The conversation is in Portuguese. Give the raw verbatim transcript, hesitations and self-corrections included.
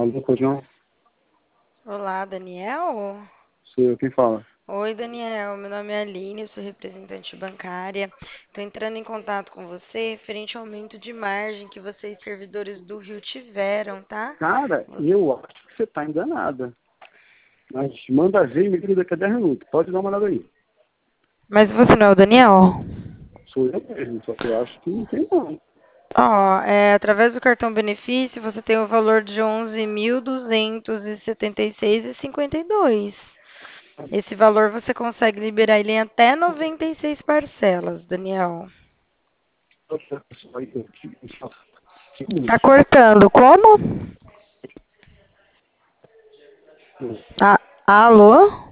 Alô, pode não? Olá, Daniel? Sou eu quem fala. Oi, Daniel. Meu nome é Aline, eu sou representante bancária. Estou entrando em contato com você referente ao aumento de margem que vocês, servidores do Rio, tiveram, tá? Cara, eu acho que você tá enganada. Mas manda ver e me liga daqui a dez minutos. Pode dar uma olhada aí. Mas você não é o Daniel? Sou eu mesmo, só que eu acho que não tem não. Ó, é, através do cartão benefício, você tem o valor de onze mil duzentos e setenta e seis reais e cinquenta e dois centavos. Esse valor você consegue liberar ele em até noventa e seis parcelas, Daniel. Só aí, eu te- só cinco Tá minutos. cortando, como? Ah, alô?